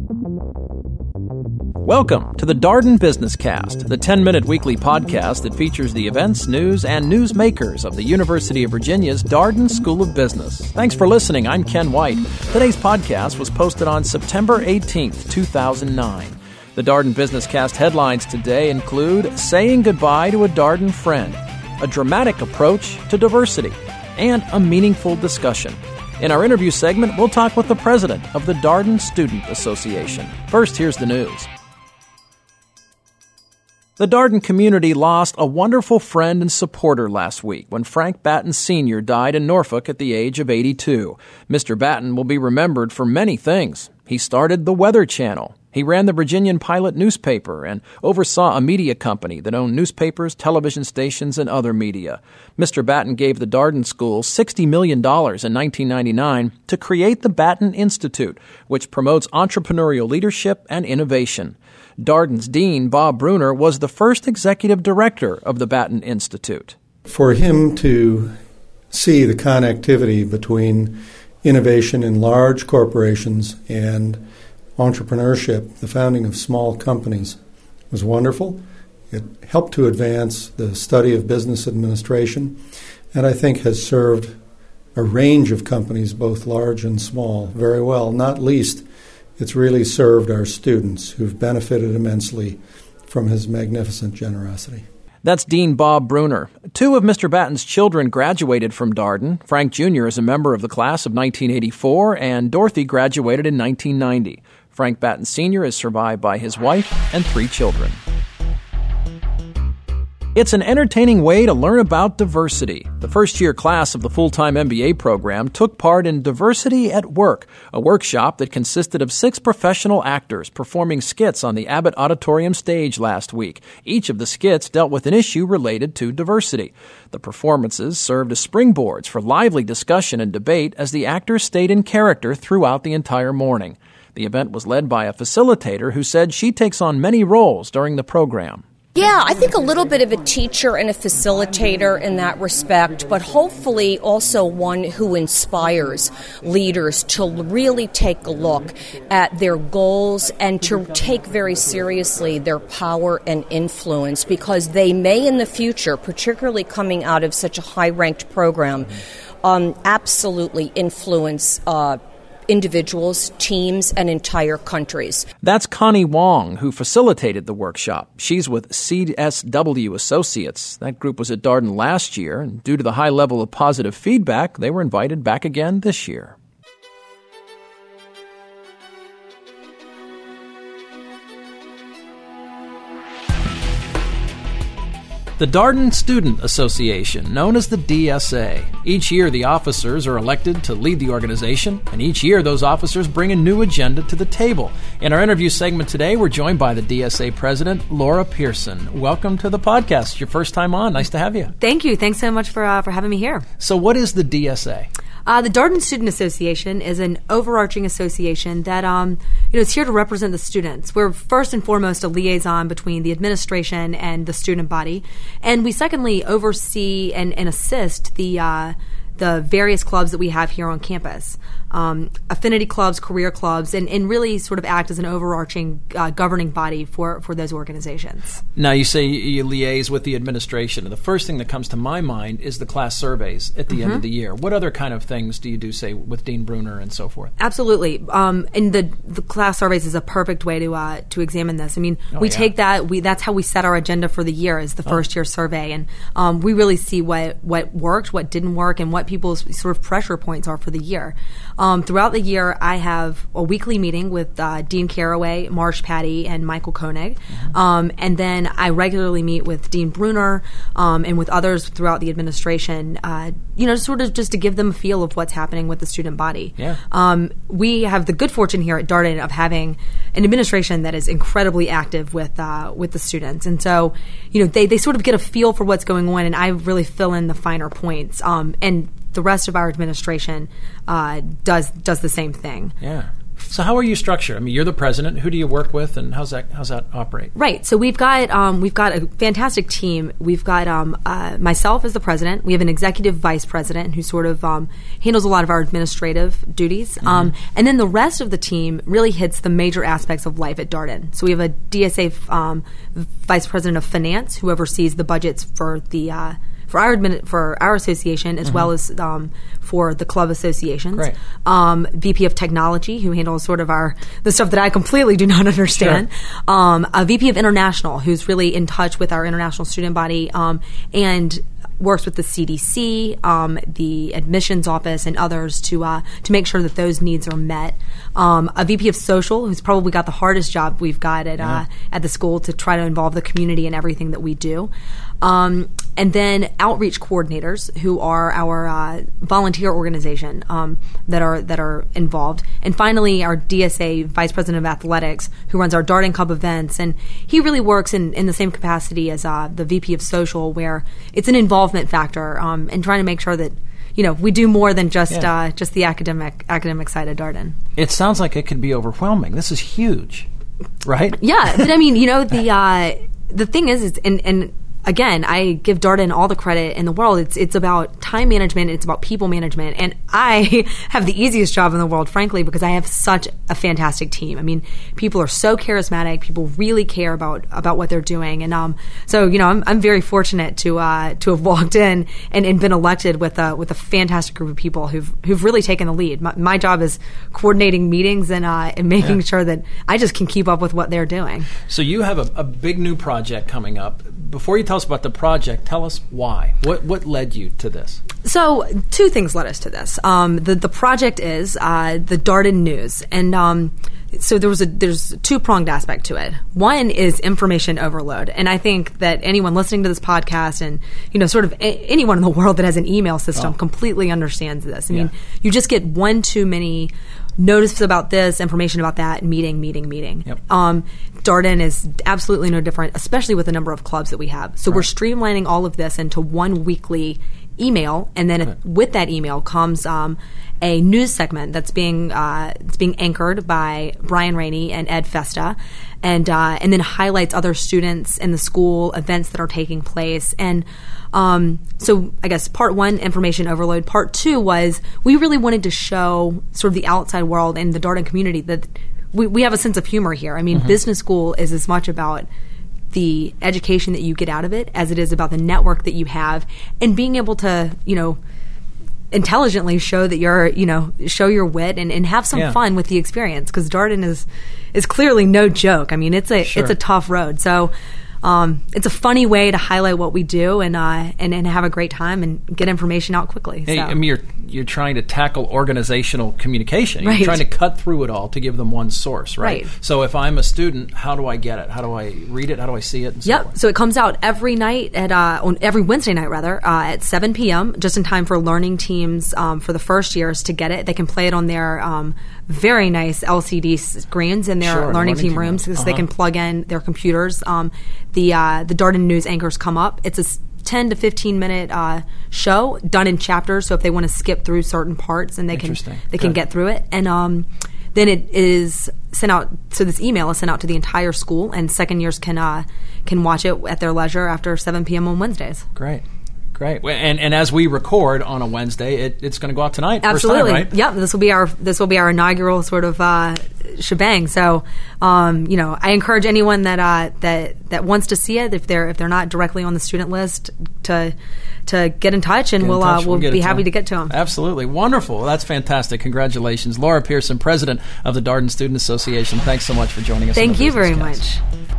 Welcome to the Darden Business Cast, the 10-minute weekly podcast that features the events, news, and newsmakers of the University of Virginia's Darden School of Business. Thanks for listening. I'm Ken White. Today's podcast was posted on September 18th, 2009. The Darden Business Cast headlines today include Saying Goodbye to a Darden Friend, a dramatic approach to diversity, and a meaningful discussion. In our interview segment, we'll talk with the president of the Darden Student Association. First, here's the news. The Darden community lost a wonderful friend and supporter last week when Frank Batten Sr. died in Norfolk at the age of 82. Mr. Batten will be remembered for many things. He started the Weather Channel. He ran the Virginian Pilot newspaper and oversaw a media company that owned newspapers, television stations, and other media. Mr. Batten gave the Darden School $60 million in 1999 to create the Batten Institute, which promotes entrepreneurial leadership and innovation. Darden's dean, Bob Bruner, was the first executive director of the Batten Institute. For him to see the connectivity between innovation in large corporations and entrepreneurship, the founding of small companies, was wonderful. It helped to advance the study of business administration, and I think has served a range of companies, both large and small, very well. Not least, it's really served our students, who've benefited immensely from his magnificent generosity. That's Dean Bob Bruner. Two of Mr. Batten's children graduated from Darden. Frank Jr. is a member of the class of 1984, and Dorothy graduated in 1990. Frank Batten Sr. is survived by his wife and 3 children. It's an entertaining way to learn about diversity. The first-year class of the full-time MBA program took part in Diversity at Work, a workshop that consisted of 6 professional actors performing skits on the Abbott Auditorium stage last week. Each of the skits dealt with an issue related to diversity. The performances served as springboards for lively discussion and debate as the actors stayed in character throughout the entire morning. The event was led by a facilitator who said she takes on many roles during the program. Yeah, I think a little bit of a teacher and a facilitator in that respect, but hopefully also one who inspires leaders to really take a look at their goals and to take very seriously their power and influence, because they may in the future, particularly coming out of such a high-ranked program, absolutely influence individuals, teams, and entire countries. That's Connie Wong, who facilitated the workshop. She's with CSW Associates. That group was at Darden last year, and due to the high level of positive feedback, they were invited back again this year. The Darden Student Association, known as the DSA. Each year, the officers are elected to lead the organization, and each year, those officers bring a new agenda to the table. In our interview segment today, we're joined by the DSA president, Laura Pearson. Welcome to the podcast. Your first time on. Nice to have you. Thank you. Thanks so much for having me here. So what is the DSA? The Darden Student Association is an overarching association that is here to represent the students. We're first and foremost a liaison between the administration and the student body, and we secondly oversee and assist the various clubs that we have here on campus, affinity clubs, career clubs, and really sort of act as an overarching governing body for those organizations. Now, you say you liaise with the administration, and the first thing that comes to my mind is the class surveys at the end of the year. What other kind of things do you do, say, with Dean Bruner and so forth? Absolutely. And the class surveys is a perfect way to examine this. I mean, take that, that's how we set our agenda for the year, is the first year survey, and we really see what worked, what didn't work, and what people's sort of pressure points are for the year. Throughout the year, I have a weekly meeting with Dean Caraway, Marsh Patty, and Michael Koenig. And then I regularly meet with Dean Bruner and with others throughout the administration, just to give them a feel of what's happening with the student body. Yeah. We have the good fortune here at Darden of having an administration that is incredibly active with the students. And so, they sort of get a feel for what's going on, and I really fill in the finer points. And the rest of our administration does the same thing. Yeah. So how are you structured? I mean, you're the president. Who do you work with, and how's that operate? Right. So we've got a fantastic team. We've got myself as the president. We have an executive vice president who sort of handles a lot of our administrative duties, and then the rest of the team really hits the major aspects of life at Darden. So we have a DSA vice president of finance who oversees the budgets for the for our association as well as for the club associations. Great. VP of technology who handles sort of the stuff that I completely do not understand. Sure. A VP of international who's really in touch with our international student body and works with the CDC, the admissions office, and others to make sure that those needs are met. A VP of social, who's probably got the hardest job we've got at the school to try to involve the community in everything that we do. And then outreach coordinators, who are our volunteer organization that are involved. And finally, our DSA vice president of athletics, who runs our Darden Cup events, and he really works in the same capacity as the VP of social, where it's an involvement factor and trying to make sure that we do more than just the academic side of Darden. It sounds like it could be overwhelming. This is huge, right? Yeah, but I mean, the thing is, and again, I give Darden all the credit in the world. It's about time management. It's about people management. And I have the easiest job in the world, frankly, because I have such a fantastic team. I mean, people are so charismatic. People really care about what they're doing. And so I'm very fortunate to have walked in and been elected with a fantastic group of people who've really taken the lead. My job is coordinating meetings and making sure that I just can keep up with what they're doing. So you have a big new project coming up. Before you tell us about the project, tell us why. What led you to this? So, two things led us to this. The project is the Darden News, and so there's a two-pronged aspect to it. One is information overload, and I think that anyone listening to this podcast and sort of anyone in the world that has an email system completely understands this. I mean, you just get one too many notices about this, information about that, meeting. Yep. Darden is absolutely no different, especially with the number of clubs that we have. So we're streamlining all of this into one weekly email, and then with that email comes a news segment that's being anchored by Brian Rainey and Ed Festa, and then highlights other students in the school, events that are taking place. And so I guess part one, information overload. Part two was we really wanted to show sort of the outside world and the Darden community that we have a sense of humor here. I mean, business school is as much about the education that you get out of it as it is about the network that you have and being able to, intelligently show that show your wit and have some fun with the experience, because Darden is clearly no joke. I mean, it's a tough road. So it's a funny way to highlight what we do and have a great time and get information out quickly. Hey, so. I mean, you're trying to tackle organizational communication. You're right. trying to cut through it all to give them one source, right? So if I'm a student, how do I get it? How do I read it? How do I see it? And so forth? So it comes out every night every Wednesday night at 7 p.m. just in time for learning teams for the first years to get it. They can play it on their very nice LCD screens in their learning team rooms, because they can plug in their computers. The Darden News anchors come up. It's a 10 to 15 minute show done in chapters, so if they want to skip through certain parts, and they can get through it. And then it is sent out. So this email is sent out to the entire school, and second years can watch it at their leisure after 7 p.m. on Wednesdays. Great. And as we record on a Wednesday, it's going to go out tonight. Absolutely. First time, right? Yep. This will be our inaugural sort of shebang. So, I encourage anyone that wants to see it, if they're not directly on the student list, to get in touch, and we'll be happy to get to them. Absolutely. Wonderful. That's fantastic. Congratulations. Laura Pearson, President of the Darden Student Association. Thanks so much for joining us. Thank you very much.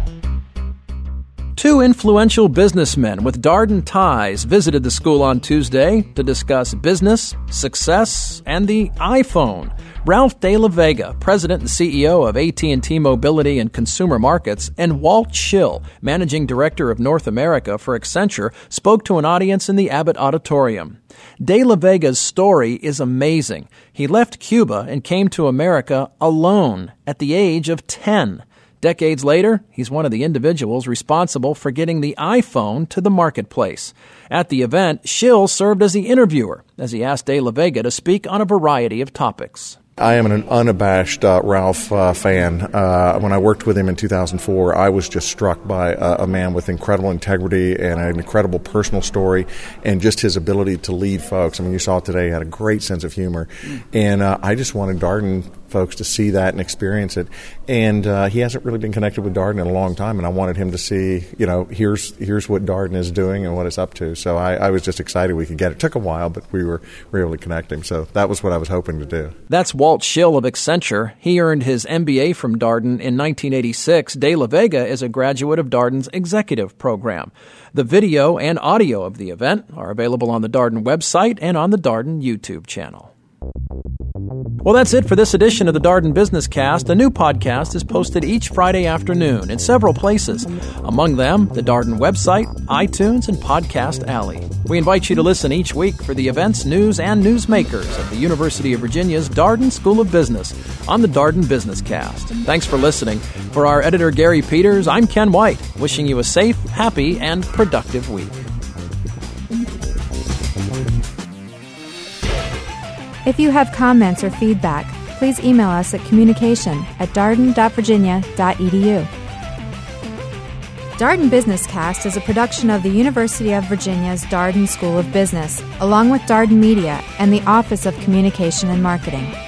Two influential businessmen with Darden ties visited the school on Tuesday to discuss business, success, and the iPhone. Ralph De La Vega, President and CEO of AT&T Mobility and Consumer Markets, and Walt Schill, Managing Director of North America for Accenture, spoke to an audience in the Abbott Auditorium. De La Vega's story is amazing. He left Cuba and came to America alone at the age of 10. Decades later, he's one of the individuals responsible for getting the iPhone to the marketplace. At the event, Schill served as the interviewer as he asked De La Vega to speak on a variety of topics. I am an unabashed Ralph fan. When I worked with him in 2004, I was just struck by a man with incredible integrity and an incredible personal story, and just his ability to lead folks. I mean, you saw it today. He had a great sense of humor, and I just wanted Darden folks to see that and experience it. And he hasn't really been connected with Darden in a long time, and I wanted him to see, here's what Darden is doing and what it's up to. So I was just excited we could get it. It took a while, but we were able to connect him. So that was what I was hoping to do. That's Walt Schill of Accenture. He earned his MBA from Darden in 1986. De La Vega is a graduate of Darden's executive program. The video and audio of the event are available on the Darden website and on the Darden YouTube channel. Well, that's it for this edition of the Darden Business Cast. A new podcast is posted each Friday afternoon in several places. Among them, the Darden website, iTunes, and Podcast Alley. We invite you to listen each week for the events, news, and newsmakers of the University of Virginia's Darden School of Business on the Darden Business Cast. Thanks for listening. For our editor, Gary Peters, I'm Ken White, wishing you a safe, happy, and productive week. If you have comments or feedback, please email us at communication@darden.virginia.edu. Darden Business Cast is a production of the University of Virginia's Darden School of Business, along with Darden Media and the Office of Communication and Marketing.